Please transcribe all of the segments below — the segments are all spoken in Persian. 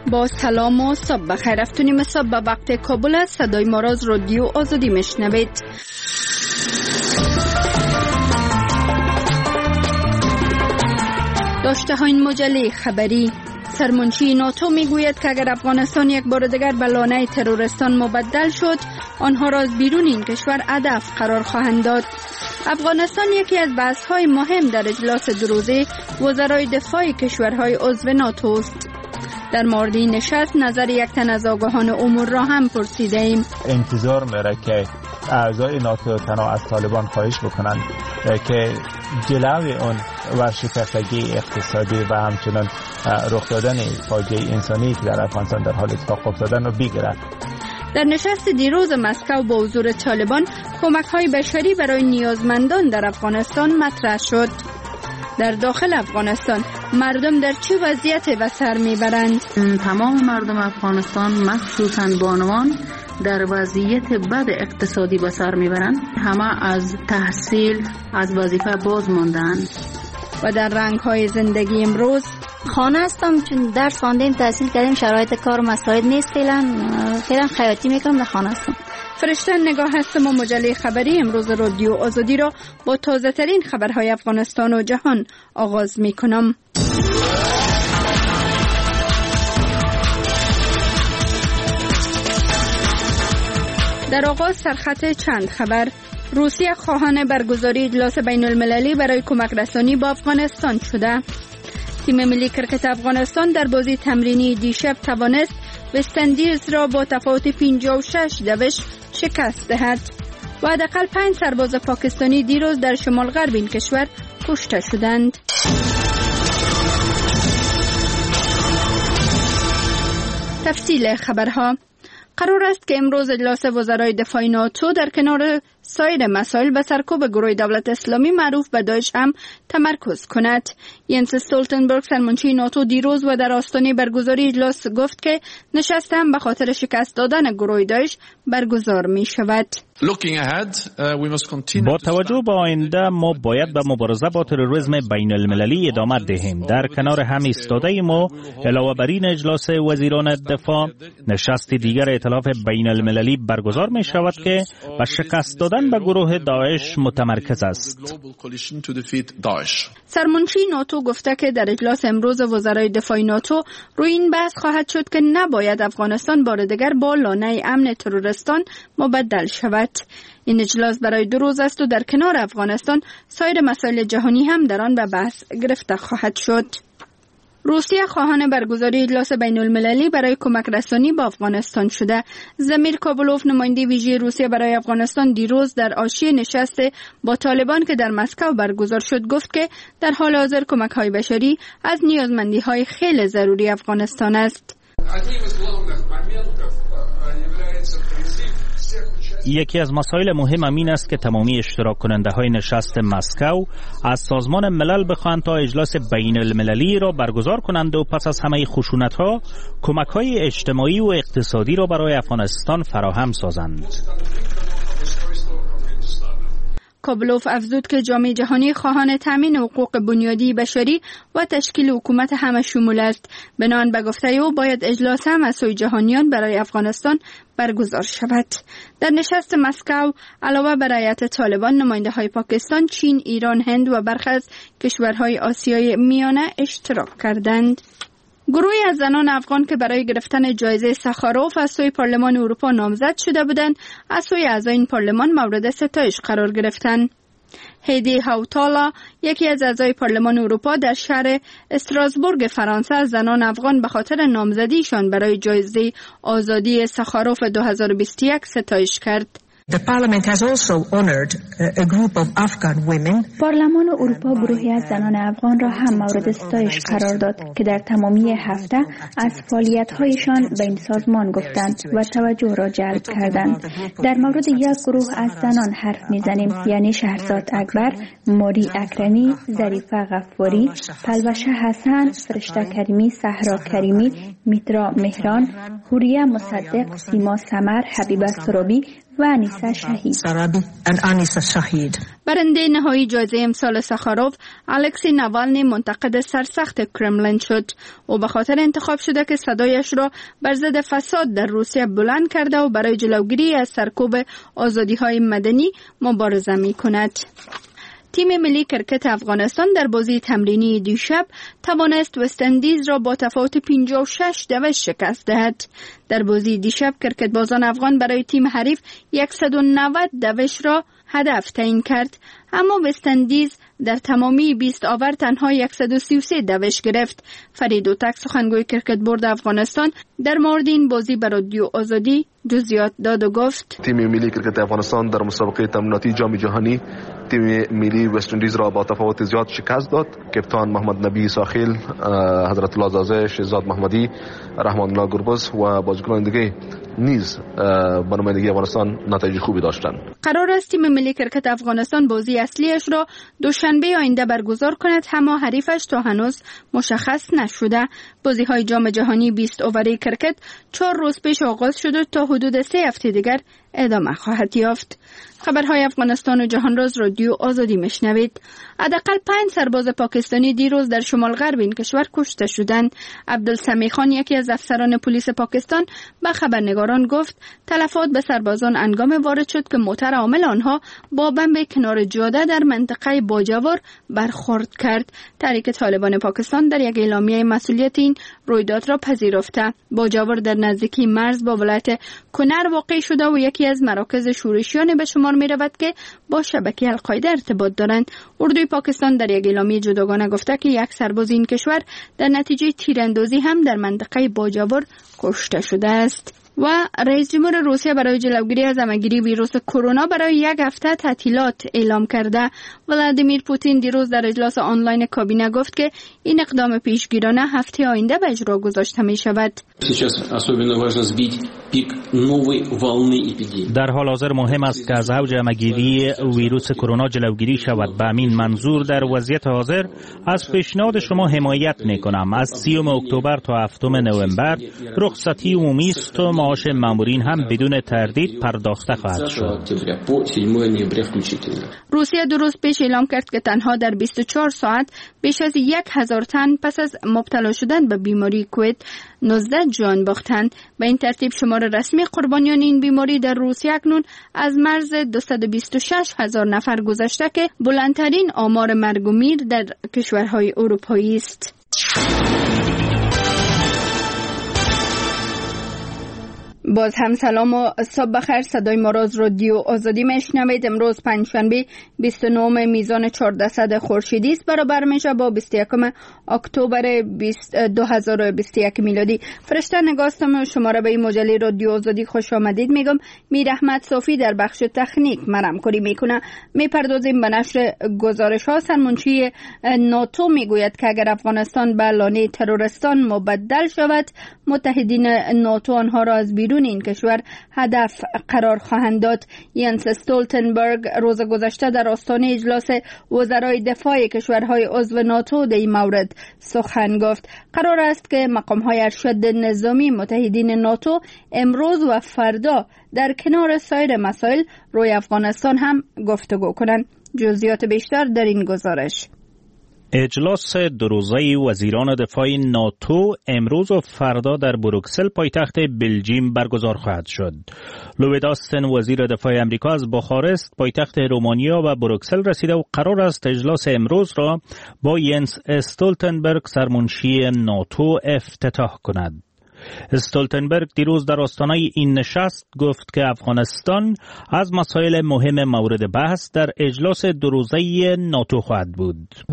با سلام و صبح بخیر. افتونیم صبح به وقت کابل است. صدای ما را از رادیو آزادی میشنوید. داشته ها این مجله خبری. سرمنشی ناتو میگوید که اگر افغانستان یک بار دیگر به لانه تروریستان مبدل شد، آنها را از بیرون این کشور هدف قرار خواهند داد. افغانستان یکی از بحث‌های مهم در اجلاس دو روزه وزرای دفاع کشورهای عضو ناتو است. در مورد این نشست نظر یک تن از آگاهان امور را هم پرسیده ایم. انتظار میره که اعضای ناتو تنها از طالبان خواهش بکنند که جلوی اون ورشکستگی اقتصادی و همچنین رخ دادن فاجعه انسانی که در افغانستان در حال اتفاق افتادن رو بگیرد. در نشست دیروز مسکو با حضور طالبان کمک‌های بشری برای نیازمندان در افغانستان مطرح شد. در داخل افغانستان مردم در چه وضعیت به سر میبرند؟ تمام مردم افغانستان مخصوصاً بانوان در وضعیت بد اقتصادی به سر میبرند. همه از تحصیل از وظیفه باز ماندند. و در رنگ‌های زندگی امروز خانه هستم، چون درس خواندیم، تحصیل کردیم، شرایط کار مساعد نیست، فعلا خیاطی میکنم، در خانه هستم. فرشته نگاه هستم و مجله خبری امروز رادیو آزادی را با تازه ترین خبرهای افغانستان و جهان آغاز می کنم. در آغاز سرخط چند خبر. روسیه خواهان برگزاری اجلاس بین المللی برای کمک رسانی با افغانستان شده. تیم ملی کرکت افغانستان در بازی تمرینی دیشب توانست وست اندیز را با تفاوت 56 شکست دهد. و حداقل 5 سرباز پاکستانی دیروز در شمال غرب این کشور کشته شدند. تفصیل خبرها. قرار است که امروز اجلاس وزرای دفاع ناتو در کنار سایر مسائل به سرکوب گروه دولت اسلامی معروف به داعش هم تمرکز کند. ینس استولتنبرگ سرمنشی ناتو دیروز و در آستانه برگزاری اجلاس گفت که نشست هم به خاطر شکست دادن گروه داعش برگزار می شود. با توجه به آینده ما باید به مبارزه با تروریسم بین المللی ادامه دهیم. در کنار هم ایستاده ما علاوه بر این اجلاس وزیران دفاع نشست دیگر ائتلاف بین المللی برگزار می شود که به شکست دادن به گروه داعش متمرکز است. سرمنشی ناتو گفته که در اجلاس امروز وزرای دفاع ناتو روی این بحث خواهد شد که نباید افغانستان بار دیگر با لانه امن تروریستان مبدل شود. این اجلاس برای 2 روز است و در کنار افغانستان سایر مسائل جهانی هم در آن به بحث گرفته خواهد شد. روسیه خواهان برگزاری اجلاس بین المللی برای کمک رسانی با افغانستان شده. زمیر کابلوف نماینده ویژه روسیه برای افغانستان دیروز در حاشیه نشست با طالبان که در مسکو برگزار شد گفت که در حال حاضر کمک‌های بشری از نیازمندی‌های خیلی ضروری افغانستان است. یکی از مسائل مهم این است که تمامی اشتراک کننده های نشست مسکو از سازمان ملل بخواهند تا اجلاس بین المللی را برگزار کنند و پس از همه خشونت ها کمک های اجتماعی و اقتصادی را برای افغانستان فراهم سازند. کابلوف افزود که جامعه جهانی خواهان تامین حقوق بنیادی بشری و تشکیل حکومت همه شمول است. بنابراین به گفته او باید اجلاس هم از سوی جهانیان برای افغانستان برگزار شود. در نشست مسکو علاوه بر هیئت طالبان نماینده های پاکستان، چین، ایران، هند و برخی از کشورهای آسیای میانه اشتراک کردند. گروهی از زنان افغان که برای گرفتن جایزه سخاروف از سوی پارلمان اروپا نامزد شده بودند، از سوی اعضای این پارلمان مورد ستایش قرار گرفتند. هیدی هاوتالا، یکی از اعضای پارلمان اروپا، در شهر استراسبورگ فرانسه از زنان افغان به خاطر نامزدیشان برای جایزه آزادی سخاروف 2021 ستایش کرد. The Parliament has also honored a group of Afghan women. پارلمان اروپا گروهی از زنان افغان را هم مورد ستایش قرار داد که در تمامی هفته از فعالیت‌هایشان به این سازمان گفتند و توجه را جلب کردند. در مورد یک گروه از زنان حرف می‌زنیم، یعنی شهرزاد اکبر، موری اکرمی، ظریفه غفاری، پلوشه حسن، فرشته کریمی، صحرا کریمی، میترا مهران، حوریه مصدق، سیما سمر، حبیبه سروبی و انیسه شهید. برنده نهایی جایزه امسال ساخاروف الکسی ناوالنی منتقد سرسخت کرملین شد. او به خاطر انتخاب شده که صدایش را بر ضد فساد در روسیه بلند کرده و برای جلوگیری از سرکوب آزادی‌های مدنی مبارزه می‌کند. تیم ملی کرکت افغانستان در بازی تمرینی دیشب توانست وست اندیز را با تفاوت 56 دوش شکست دهد. در بازی دیشب کرکتبازان افغان برای تیم حریف 190 دوش را هدف تعیین کرد، اما وست اندیز در تمامی 20 آور تنها 133 دوش گرفت. فرید اوتک سخنگوی کرکت بورد افغانستان در مورد این بازی به رادیو آزادی جزئیات داد و گفت: تیم ملی کرکت افغانستان در مسابقه تمریناتی جام جهانی تیم ملی وست اندیز را با تفاوت زیاد شکست داد. کپتان محمد نبی ساخیل، حضرت الله زاده شهزاد محمدی، رحمان الله گربز و بازیکنان دیگه نیز به نمایندگی افغانستان نتایج خوبی داشتند. قرار است تیم ملی کرکت افغانستان بازی اصلیش را دوشنبه آینده برگزار کند، اما حریفش تا هنوز مشخص نشده. بازی‌های جام جهانی 20 اوری کرکت 4 روز پیش آغاز شد و تا حدود 3 هفته دیگر ادامه خواهد یافت. خبرهای افغانستان و جهانراز رادیو آزادی میشنوید. حداقل 5 سرباز پاکستانی دیروز در شمال غرب این کشور کشته شدند. عبدالسمیع خان، یکی از افسران پلیس پاکستان، به خبرنگاران گفت تلفات به سربازان هنگام وارد شد که موتر عامل آنها با بمب کنار جاده در منطقه باجوار برخورد کرد. تحریک طالبان پاکستان در یک اعلامیه مسئولیت این رویداد را پذیرفته. باجوار در نزدیکی مرز با ولایت کنر واقع شده و یکی از مراکز شورشیان به شمار می رود که با شبکه القاعده ارتباط دارند. اردوی پاکستان در یک اعلامیه جداگانه گفته که یک سرباز این کشور در نتیجه تیراندازی هم در منطقه باجوار کشته شده است. و رئیس جمهور روسیه برای جلوگیری از همه‌گیری ویروس کرونا برای 1 هفته تعطیلات اعلام کرده. ولادیمیر پوتین دیروز در اجلاس آنلاین کابینه گفت که این اقدام پیشگیرانه هفته آینده به اجرا گذاشته می شود. در حال حاضر مهم است که از اوج همه‌گیری ویروس کرونا جلوگیری شود. به همین منظور در وضعیت حاضر از پیشنهاد شما حمایت می‌کنم. از 30 اکتبر تا 7 نوامبر رخصتی عمومی است و معاش مامورین هم بدون تردید پرداخته خواهد شد. روسیه 2 روز پیش اعلام کرد که تنها در 24 ساعت بیش از 1000 تن پس از مبتلا شدن به بیماری کووید 19 جان باختند. به این ترتیب شمار رسمی قربانیان این بیماری در روسیه اکنون از مرز 226,000 نفر گذشته که بلندترین آمار مرگ و میر در کشورهای اروپایی است. باز هم سلام و صبح بخیر. صدای ما را از رادیو آزادی میشنوید. امروز پنجشنبه 29 میزان 1400 خورشیدی است، برابر میشه با 21 اکتبر 2021 میلادی. فرشته نگاستم شما را به این مجله رادیو آزادی خوش آمدید میگم. میر احمد صافی در بخش تکنیک مرمکاری میکنه. میپردازیم به نشر گزارش ها. سرمنشی ناتو میگوید که اگر افغانستان به لانه ترورستان مبدل شود، متحدین ناتو آنها را از بیرون این کشور هدف قرار خواهند داد. ینس استولتنبرگ روز گذشته در آستانه اجلاس وزرای دفاع کشورهای عضو ناتو در این مورد سخن گفت. قرار است که مقام‌های ارشد نظامی متحدین ناتو امروز و فردا در کنار سایر مسائل روی افغانستان هم گفتگو کنند. جزئیات بیشتر در این گزارش. اجلاس 2 روزه وزیران دفاع ناتو امروز و فردا در بروکسل پایتخت بلژیم برگزار خواهد شد. لوید آستن وزیر دفاع امریکا از بخارست پایتخت رومانیا و بروکسل رسیده و قرار است اجلاس امروز را با ینس استولتنبرگ سرمنشی ناتو افتتاح کند. استولتنبرگ دیروز در آستانه این نشست گفت که افغانستان از مسائل مهم مورد بحث در اجلاس 2 روزه ناتو خواهد بود.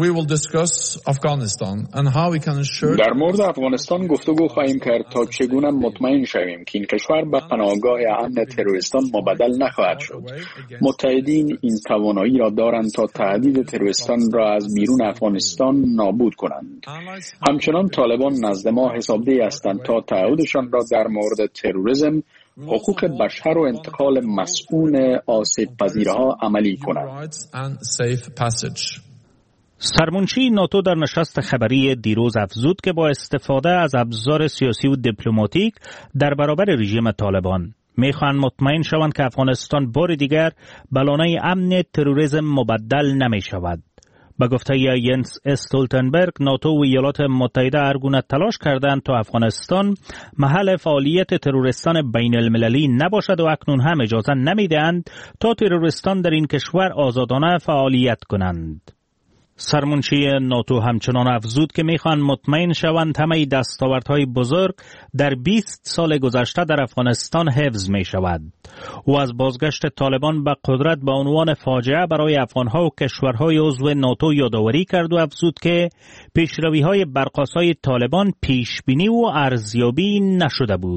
در مورد افغانستان گفتگو خواهیم کرد تا چگونه مطمئن شویم که این کشور به پناهگاه امن تروریستان مبدل نخواهد شد. متحدین این توانایی را دارند تا تهدید تروریستان را از بیرون افغانستان نابود کنند. همچنان طالبان نزد ما حسابدهی هستند تا تعهدشان را در مورد تروریسم، حقوق بشر و انتقال مسئول آسیب پذیرها عملی کنند. سرمنشی ناتو در نشست خبری دیروز افزود که با استفاده از ابزار سیاسی و دیپلماتیک در برابر رژیم طالبان میخوان مطمئن شوند که افغانستان بار دیگر بلانه امن تروریسم مبدل نمی شود. به گفته ینس استولتنبرگ، ناتو و ایالات متحده هرگونه تلاش کردند تا افغانستان محل فعالیت تروریستان بین المللی نباشد و اکنون هم اجازه نمیدهند تا تروریستان در این کشور آزادانه فعالیت کنند. سرمنشی ناتو همچنان افزود که میخوان مطمئن شوند همه دستاوردهای بزرگ در 20 سال گذشته در افغانستان حفظ می شود. او از بازگشت طالبان به قدرت به عنوان فاجعه برای افغانها و کشورهای عضو ناتو یادآوری کرد و افزود که پیشروی‌های برقاسای طالبان پیشبینی و ارزیابی نشده بود.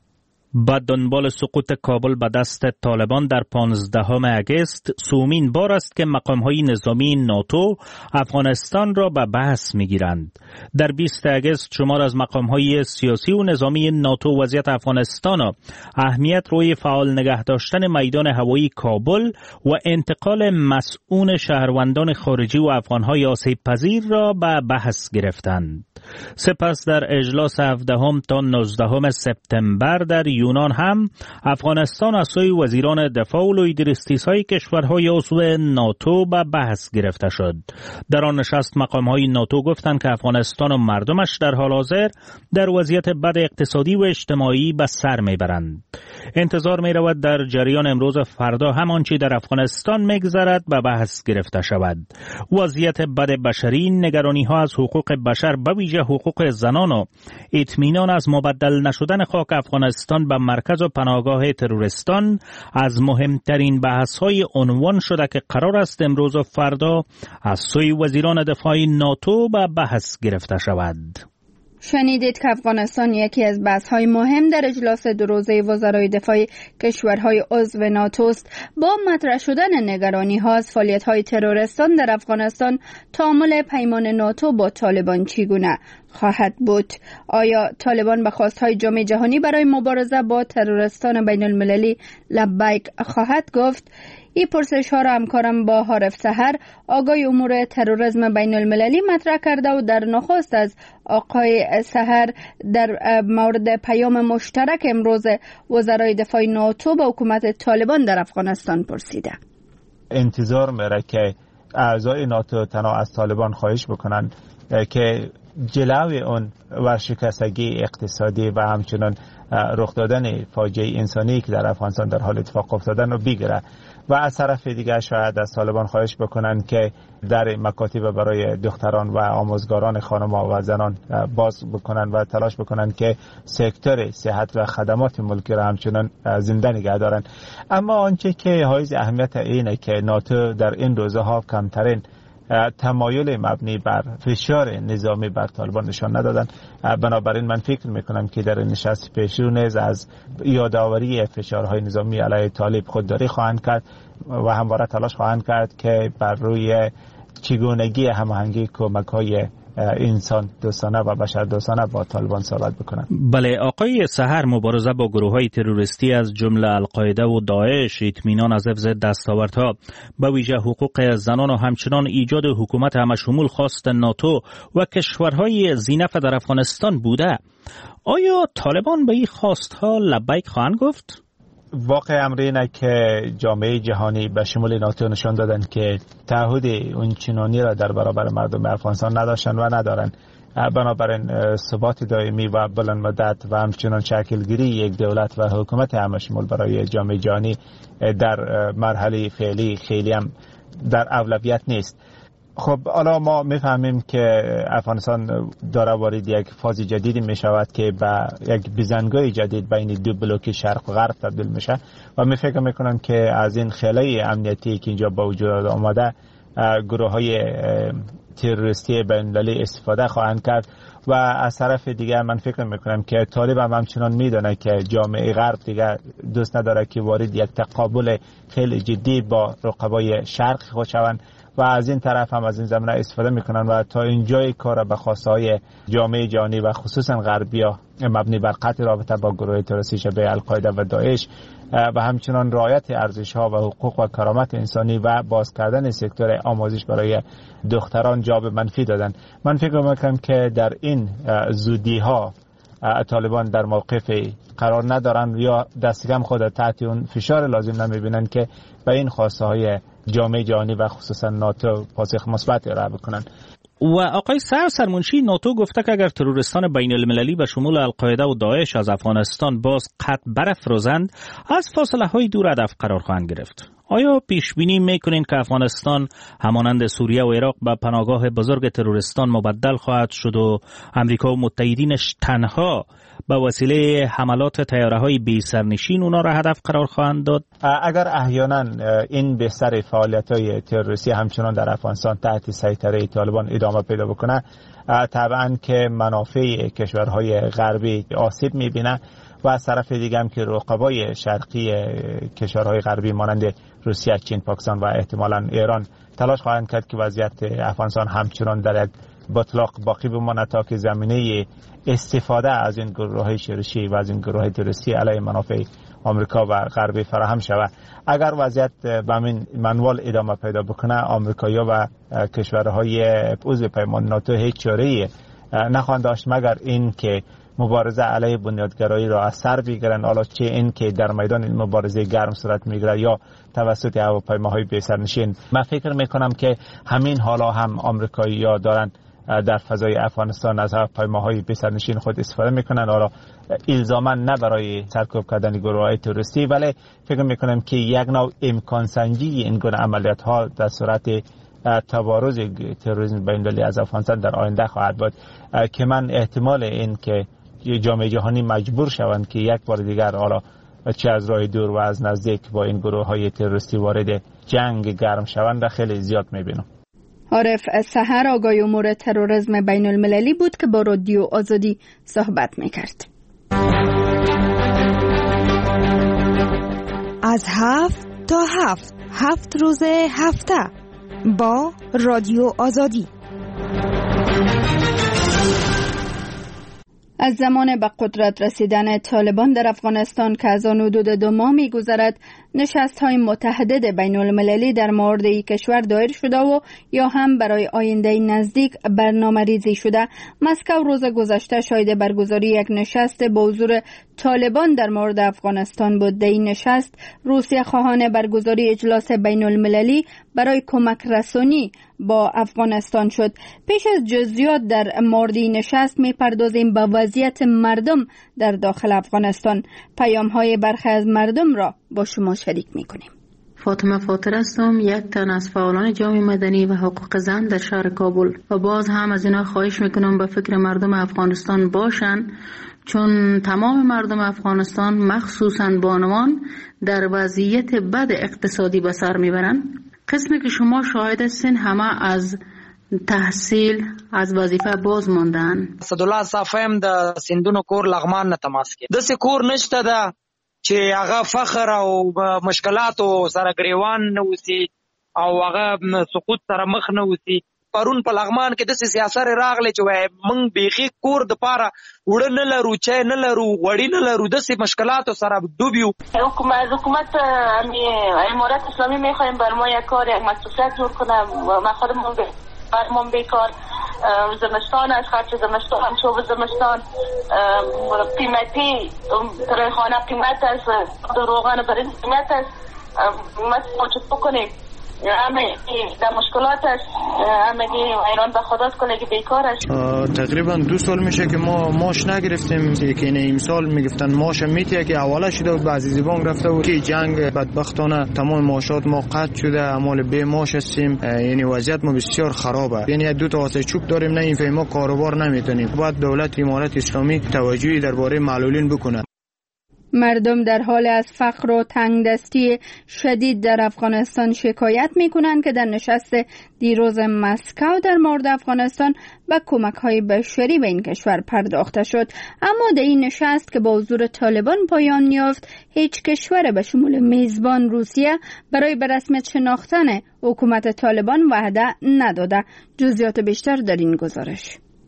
با دنبال سقوط کابل به دست طالبان در 15 اگست سومین بار است که مقام‌های نظامی ناتو افغانستان را به بحث می‌گیرند. در 20 اگست شمار از مقام‌های سیاسی و نظامی ناتو وضعیت افغانستان را اهمیت روی فعال نگه داشتن میدان هوایی کابل و انتقال مسئول شهروندان خارجی و افغان‌های آسیب پذیر را به بحث گرفتند. سپس در اجلاس 17 تا 19 سپتامبر در یونان هم افغانستان از سوی وزیران دفاع و لیدرستیس‌های کشورهای عضو ناتو به بحث گرفته شد. در آن نشست مقام‌های ناتو گفتند که افغانستان و مردمش در حال حاضر در وضعیت بد اقتصادی و اجتماعی به سر میبرند. انتظار می‌رود در جریان امروز فردا همانچه در افغانستان می‌گذرد به بحث گرفته شود. وضعیت بد بشری، نگرانی‌ها از حقوق بشر به ویژه حقوق زنان و اطمینان از مبدل نشدن خاک افغانستان به مرکز و پناهگاه تروریستان از مهمترین بحث‌های عنوان شده که قرار است امروز و فردا از سوی وزیران دفاع ناتو به بحث گرفته شود. شنیدید که افغانستان یکی از بحث‌های مهم در اجلاس دو روزه وزرای دفاع کشورهای عضو ناتو است. با مطرح شدن نگرانی‌ها از فعالیت‌های تروریستان در افغانستان، تعامل پیمان ناتو با طالبان چگونه خواهد بود؟ آیا طالبان به خواست‌های جامعه جهانی برای مبارزه با تروریستان بین المللی لبیک خواهد گفت؟ این پرسش ها را همکارم با حارف سحر، آگاه امور تروریسم بین المللی مطرح کرده و در نخست از آقای سحر در مورد پیام مشترک امروز وزرای دفاع ناتو با حکومت طالبان در افغانستان پرسیده. انتظار میره که اعضای ناتو تنها از طالبان خواهش بکنن که جلوی اون ورشکستگی اقتصادی و همچنان رخ دادن فاجعه انسانی که در افغانستان در حال اتفاق افتادن رو بگیره و از طرف دیگر شاید از طالبان خواهش بکنن که در مکاتب برای دختران و آموزگاران خانم‌ها و زنان باز بکنن و تلاش بکنن که سکتور صحت و خدمات ملکی را همچنان زنده نگه دارن. اما آنچه که حائز اهمیت اینه که ناتو در این روزها کمترین تمایل مبنی بر فشار نظامی بر طالبان نشان ندادن. بنابراین من فکر میکنم که در نشست پیشرو نیز از یادآوری فشارهای نظامی علیه طالب خودداری خواهند کرد و همواره تلاش خواهند کرد که بر روی چگونگی هماهنگی کمک‌های انسان دوستانه و بشر دوستانه با طالبان صحبت بکنند. بله، آقای سحر، مبارزه با گروه‌های تروریستی از جمله القاعده و داعش، اطمینان از حفظ دستاوردها به ویژه حقوق زنان و همچنان ایجاد حکومت همشمول خواست ناتو و کشورهای ذی‌نفع در افغانستان بوده. آیا طالبان به این خواستها لبیک خواهند گفت؟ واقع امر اینه که جامعه جهانی به شمول ناتو نشان دادن که تعهد اون چنانی را در برابر مردم افغانستان نداشتن و ندارن. بنابراین ثبات دائمی و بلند مدت و همچنان شکلگیری یک دولت و حکومت همشمول برای جامعه جهانی در مرحله فعلی خیلی هم در اولویت نیست. خب حالا ما میفهمیم که افغانستان داره وارد یک فاز جدیدی میشود که به یک بزنگاه جدید بین دو بلوک شرق و غرب تبدیل میشه و می فکر میکنم که از این خلای امنیتی که اینجا با وجود آمده گروه های تروریستی بین المللی استفاده خواهند کرد و از طرف دیگر من فکر میکنم که طالب هم همچنان میدونه که جامعه غرب دیگر دوست نداره که وارد یک تقابل خیلی جدی با رقبای شرق خود شوند و از این طرف هم از این زمینه استفاده میکنن و تا اینجای کار به خواستهای جامعه جهانی و خصوصا غربیا مبنی بر قطع رابطه با گروه تروریستی شبیه القاعده و داعش و همچنان رعایت ارزش‌ها و حقوق و کرامت انسانی و باز کردن سکتور آموزش برای دختران جواب منفی دادن. من فکر میکنم که در این زودی‌ها طالبان در موقف قرار ندارن یا دستگم خود تحت اون فشار لازم نمیبینن که به این خواسته های جامعه جهانی و خصوصا ناتو پاسخ مثبت ارائه بکنن. و آقای سرمنشی، ناتو گفته که اگر تروریستان بین المللی به شمول القاعده و داعش از افغانستان باز قط برافروزند، از فاصله های دور هدف قرار خواهند گرفت. آیا پیش بینی میکنین که افغانستان همانند سوریه و عراق به پناهگاه بزرگ تروریستان مبدل خواهد شد و امریکا و متحدینش تنها به وسیله حملات طیاره‌های بی سرنشین اونا را هدف قرار خواهند داد؟ اگر احیانا این بستر فعالیت‌های تروریستی همچنان در افغانستان تحت سیطره طالبان ادامه پیدا بکنه، طبعا که منافع کشورهای غربی آسیب می‌بینه و از طرف دیگه هم که رقبای شرقی کشورهای غربی مانند روسیه، چین، پاکستان و احتمالاً ایران تلاش خواهند کرد که وضعیت افغانستان همچنان در یک باطلاق باقی بماند تا که زمینه استفاده از این گروه‌های شورشی و از این گروه‌های تروریستی علیه منافع آمریکا و غربی فراهم شود. اگر وضعیت به این منوال ادامه پیدا بکنه، آمریکایی‌ها و کشورهای عضو پیمان ناتو هیچ چاره‌ای نخواهند داشت مگر این که مبارزه علیه بنیادگرایی را از سر بگیرن، حالا چه این که در میدان این مبارزه گرم صورت میگیره یا توسط هواپیماهای بی سرنشین. من فکر میکنم که همین حالا هم آمریکایی‌ها دارن در فضای افغانستان از هواپیماهای بی سرنشین خود استفاده میکنن، حالا الزاما نه برای سرکوب کردن گروه‌های تروریستی، ولی فکر میکنم که یک نوع امکان سنجی این گونه عملیات ها در صورت تبارز تروریسم بین المللی از افغانستان در آینده خواهد بود که من احتمال این که جامعه جهانی مجبور شوند که یک بار دیگر حالا چه از راه دور و از نزدیک با این گروه‌های تروریستی وارد جنگ گرم شوند خیلی زیاد می‌بینم. عارف سحر آگاه امور تروریسم بین المللی بود که با رادیو آزادی صحبت می‌کرد. از 7 تا 7 روز هفته با رادیو آزادی. از زمان به قدرت رسیدن طالبان در افغانستان که از آن حدود 2 ماه می‌گذرد، نشست‌های متعدد بین المللی در مورد این کشور دایر شده و یا هم برای آینده نزدیک برنامه‌ریزی شده. مسکو روز گذشته شاهد برگزاری یک نشست با حضور طالبان در مورد افغانستان بود. در این نشست روسیه خواهان برگزاری اجلاس بین المللی برای کمک رسانی با افغانستان شد. پیش از جزئیات در مورد نشست می‌پردازیم به وضعیت مردم در داخل افغانستان. پیام‌های برخی از مردم را با شما شریک می‌کنیم. فاطمه فاطر هستم، یک تن از فعالان جامعه مدنی و حقوق زن در شهر کابل و باز هم از اینا خواهش میکنم به فکر مردم افغانستان باشن، چون تمام مردم افغانستان مخصوصاً بانوان در وضعیت بد اقتصادی به سر میبرن. قسمی که شما شاهد هستین همه از تحصیل از وظیفه باز ماندن. اسدالله صافیم د سندونو کور لغمان نه تماس کې د سې کور نشته ده چې هغه فخر او مشکلاتو سره گریوان نه وسی او هغه سقوط سره مخ نه وسی. پرون په لغمان کې د سیاست راغلی چې وای مونږ بیخي کور د پاره وړ نه لرو، چای نه لرو، وړی نه لرو، د سې مشکلاتو سره ډوبیو. حکومت امارات اسلامی میخوایم بر ما یک کار، یک مسئولیت جور کنه و ما خودمون برمان بیکار. زمستان از خرچ زمستان، شوب زمستان قیمتی ترخانه قیمت است، روغن برای قیمت است. ما چه بکنیم؟ همه در مشکلات است، همگی ایران به خداست کنه که بیکار است. تقریبا 2 سال میشه که ما ماش نگرفتیم، که این امسال میگفتن ماش میتیه که اوله شده و بعضی زبان رفته و که جنگ بدبختانه تمام ماشات ما قطع شده، اعمال به ماش هستیم. یعنی وضعیت ما بسیار خرابه، یعنی 2 تا واسه چوب داریم، نه این ما کاروبار نمیتونیم. باید دولت امارات اسلامی توجهی درباره معلولین بکنه. مردم در حال از فقر و تنگدستی شدید در افغانستان شکایت می‌کنند که در نشست دیروز مسکو در مورد افغانستان به کمک‌های بشری به این کشور پرداخته شد، اما در این نشست که با حضور طالبان پایان یافت، هیچ کشور به شمول میزبان روسیه برای به رسمیت شناختن حکومت طالبان وعده نداده. جزئیات بیشتر در این گزارش.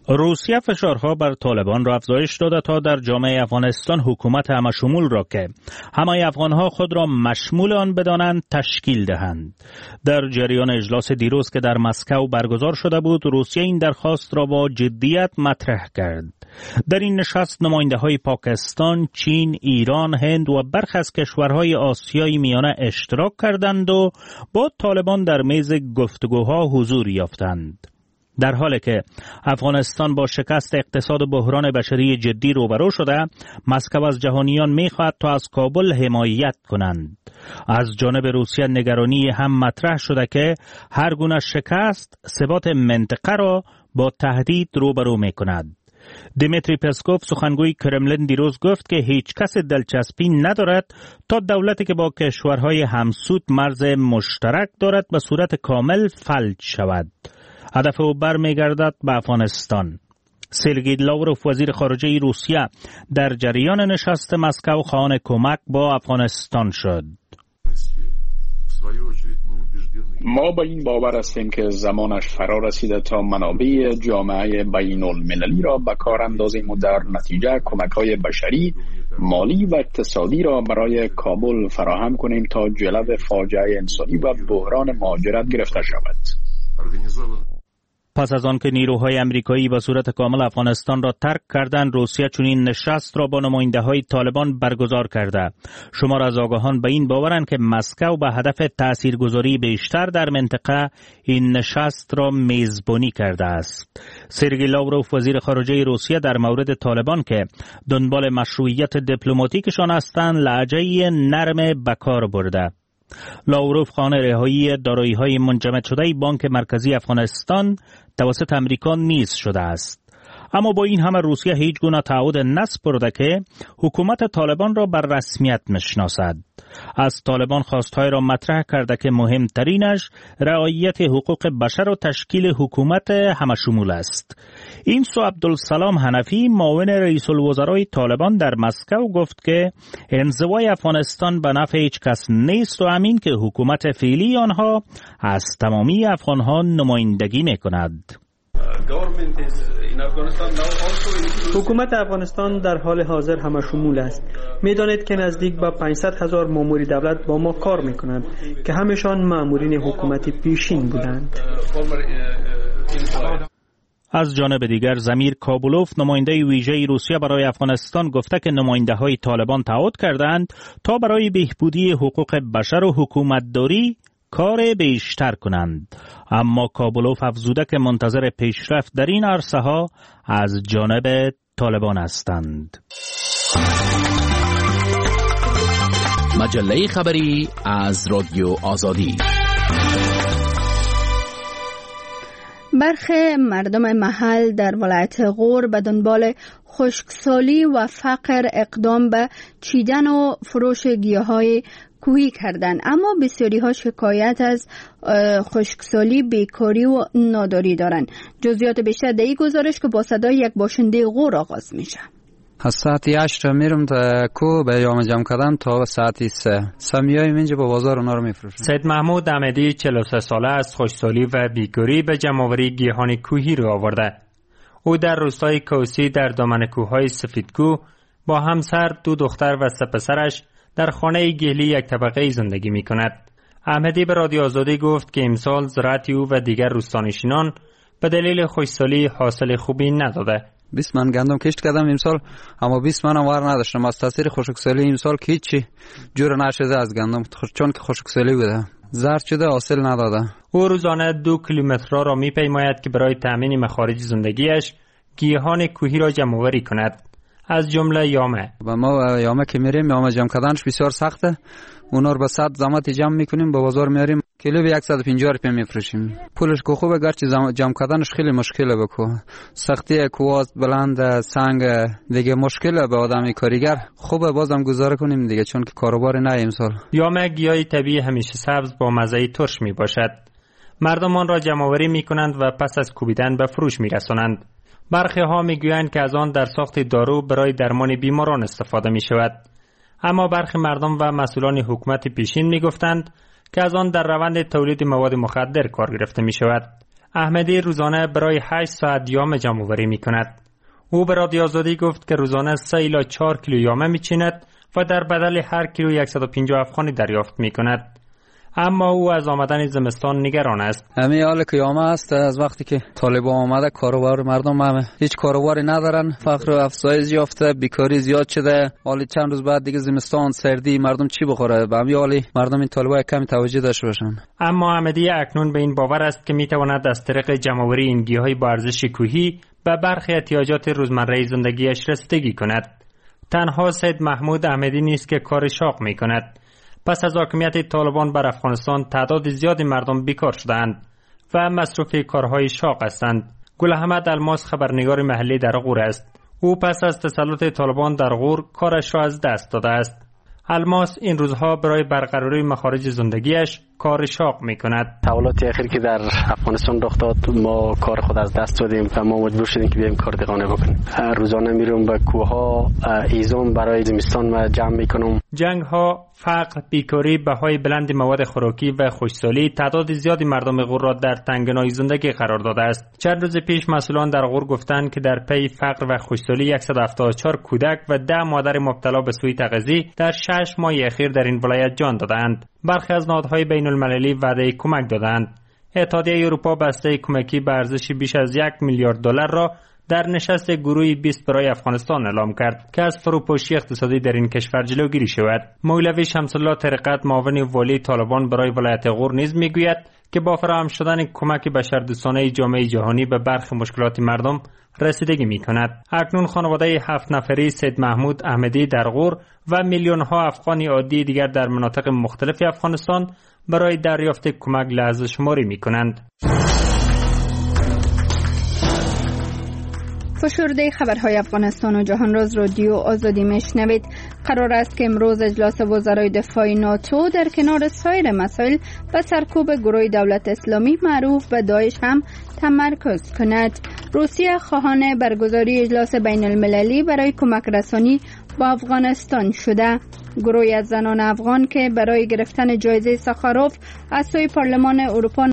روسیه فشارها بر طالبان را افزایش داده تا در جامعه افغانستان حکومت همشمول را که همه افغانها خود را مشمول آن بدانند تشکیل دهند. در جریان اجلاس دیروز که در مسکو برگزار شده بود، روسیه این درخواست را با جدیت مطرح کرد. در این نشست نماینده‌های پاکستان، چین، ایران، هند و برخی از کشورهای آسیای میانه اشتراک کردند و با طالبان در میز گفتگوها حضور یافتند. در حالی که افغانستان با شکست اقتصاد و بحران بشری جدی روبرو شده، مسکو از جهانیان می‌خواهد تا از کابل حمایت کنند. از جانب روسیه نگرانی هم مطرح شده که هر گونه شکست ثبات منطقه را با تهدید روبرو می‌کند. دیمیتری پسکوف سخنگوی کرملین دیروز گفت که هیچ کس دلچسپی ندارد تا دولتی که با کشورهای همسود مرز مشترک دارد به صورت کامل فلج شود. هدف او برمیگردد به افغانستان. سرگئی لاوروف وزیر خارجه روسیه در جریان نشست مسکو خواهان کمک با افغانستان شد. ما به این باور هستیم که زمانش فرا رسیده تا منابع جامعه بین المللی را به کار اندازیم و در نتیجه کمک‌های بشری، مالی و اقتصادی را برای کابل فراهم کنیم تا جلو فاجعه انسانی و بحران مهاجرت گرفته شود. پس از آن که نیروهای امریکایی به صورت کامل افغانستان را ترک کردند، روسیه چنین نشست را با نماینده‌های طالبان برگزار کرده. شمار از آگاهان به این باورند که مسکو به هدف تاثیرگذاری بیشتر در منطقه این نشست را میزبانی کرده است. سرگئی لاوروف وزیر خارجه روسیه در مورد طالبان که دنبال مشروعیت دیپلماتیکشان هستند لهجه نرم به کار برده. لاوروف خواهان رهایی دارایی‌های منجمد شده بانک مرکزی افغانستان توسط امریکا نیز شده است. اما با این همه روسیه هیچ گونه تعهد نسپرده که حکومت طالبان را بر رسمیت میشناسد. از طالبان خواستهای را مطرح کرده که مهمترینش رعایت حقوق بشر و تشکیل حکومت همشمول است. این سو عبدالسلام حنفی معاون رئیس الوزرای طالبان در مسکو گفت که انزوای افغانستان به نفع هیچ کس نیست و همین که حکومت فعلی آنها از تمامی افغانها نمایندگی میکند. حکومت افغانستان در حال حاضر همشمول است. می‌دانید که نزدیک به 500,000 مامور دولت با ما کار می‌کنند که همشان مامورین حکومت پیشین بودند. از جانب دیگر زمیر کابولوف نماینده ویژه روسیه برای افغانستان گفته که نماینده‌های طالبان تعهد کردند تا برای بهبودی حقوق بشر و حکومتداری کار بیشتر کنند. اما کابولوف افزوده که منتظر پیشرفت در این عرصه ها از جانب طالبان هستند. مجله خبری از رادیو آزادی. برخی مردم محل در ولایت غور به دنبال خشکسالی و فقر اقدام به چیدن و فروش گیاهای کوهی کردند، اما بسیاری ها شکایت از خشکسالی، بیکاری و ناداری دارند. جزئیات بیشتر در این گزارش که با صدای یک باشنده غور آغاز میشه. از ساعت 8 میرم تا کو به یام جمع کردم تا ساعت 3 سمیای منجا با بازار اونا رو میفروشم. سید محمود احمدی 43 ساله از خشکسالی و بیکاری به جمع‌آوری گیاهان کوهی رو آورده. او در روستای کوسی در دامن کوههای سفیدکو با همسر، 2 دختر و 3 پسرش در خانه گلی یک طبقه زندگی می کند. احمدی به رادیو آزادی گفت که امسال زراعت او و دیگر روستانشینان به دلیل خشکسالی حاصل خوبی نداده. 20 من گندم کشت کردم امسال، اما 20 من هم وار نداشتم. از تاثیر خشکسالی امسال که هیچی جور نشده از گندم، چون که خشکسالی بوده زرد شده، حاصل نداده. او روزانه 2 کیلومتر را می پیماید که برای تامین مخارج زندگیش گیاهان کوهی را جمع‌آوری کند، از جمله یامه. و ما یامه که میریم، یامه جمع کردنش بسیار سخته. اونا رو به 100 زحمت جمع میکنیم، به بازار میاریم، کیلو به 150 روپیه میفروشیم. پولش که خوبه، گرچه جمع کردنش خیلی مشکله. بکو سختی کوات بلند، سنگ دیگه مشکله به آدمی کاریگر. خوبه بازم گزاره کنیم دیگه، چون که کاروبار نه امسال. یامه گیاه طبیعی همیشه سبز با مزه ترش میباشد. مردم آن را جمع‌آوری میکنند و پس از کوبیدن به فروش میرسانند. برخی ها میگویند که از آن در ساخت دارو برای درمان بیماران استفاده می شود. اما برخی مردم و مسئولان حکومت پیشین می گفتند که از آن در روند تولید مواد مخدر کار گرفته می شود. احمدی روزانه برای 8 ساعت یام جمع‌آوری می‌کند. او به رادیو آزادی گفت که روزانه 3 الی 4 کیلو یامه می‌چیند و در بدل هر کیلو 150 افغانی دریافت می‌کند. اما او از آمدن زمستان نگران است. همین حال که یامه است از وقتی که طالبان آمده کاروبار مردم هم هیچ کاروباری ندارن، فقر و افزایش یافته، بیکاری زیاد شده. حالی چند روز بعد دیگه زمستان سردی مردم چی بخوره؟ به همین حالی مردم این طالبان کمی توجه داشته باشن. اما احمدی اکنون به این باور است که میتواند از طریق جمع‌آوری این گیاهای با ارزش کوهی به برخی احتیاجات روزمره زندگیش رسیدگی کند. تنها سید محمود احمدی نیست که کار شاق میکند. پس از حاکمیت طالبان بر افغانستان تعداد زیادی مردم بیکار شدند و مصروف کارهای شاق هستند. گل احمد الماس خبرنگار محلی در غور است. او پس از تسلط طالبان در غور کارش را از دست داده است. الماس این روزها برای برقراری مخارج زندگیش کار شاق میکند. تحولات اخیر که در افغانستان رخ داد ما کار خود از دست دادیم و ما مجبور شدیم که بیایم کار دیگانه بکنیم. روزانه میرم به کوهها ایزون برای زمستان و جمع میکنم. جنگ ها، فقر، بیکاری، بهای بلند مواد خوراکی و خشکسالی تعداد زیادی مردم غور را در تنگنای زندگی قرار داده است. چند روز پیش مسئولان در غور گفتند که در پی فقر و خشکسالی 174 کودک و 10 مادر مبتلا به سوء تغذیه در 6 ماه اخیر در این ولایت جان دادند. برخی از نهادهای بین المللی وعده کمک دادند. اتحادیه اروپا بسته کمکی به ارزش بیش از 1 میلیارد دلار را در نشست گروه 20 برای افغانستان اعلام کرد که از فروپاشی اقتصادی در این کشور جلوگیری شود. مولوی شمس الله طریقت معاون والی طالبان برای ولایت غور نیز میگوید که با فراهم شدن کمک بشردوستانه جامعه جهانی به برخی مشکلات مردم رسیدگی می‌کند. اکنون خانواده 7 نفری سید محمود احمدی در غور و میلیون‌ها افغانی عادی دیگر در مناطق مختلف افغانستان برای دریافت کمک لحظه شماری می‌کنند. فشرده خبرهای افغانستان و جهان را از رادیو آزادی میشنوید. قرار است که امروز اجلاس وزرای دفاع ناتو در کنار سایر مسائل به سرکوب گروه دولت اسلامی معروف به داعش هم تمرکز کند. روسیه خواهان برگزاری اجلاس بین المللی برای کمک رسانی با افغانستان شده. گروهی از زنان افغان که برای گرفتن جایزه ساخاروف از سوی پارلمان اروپا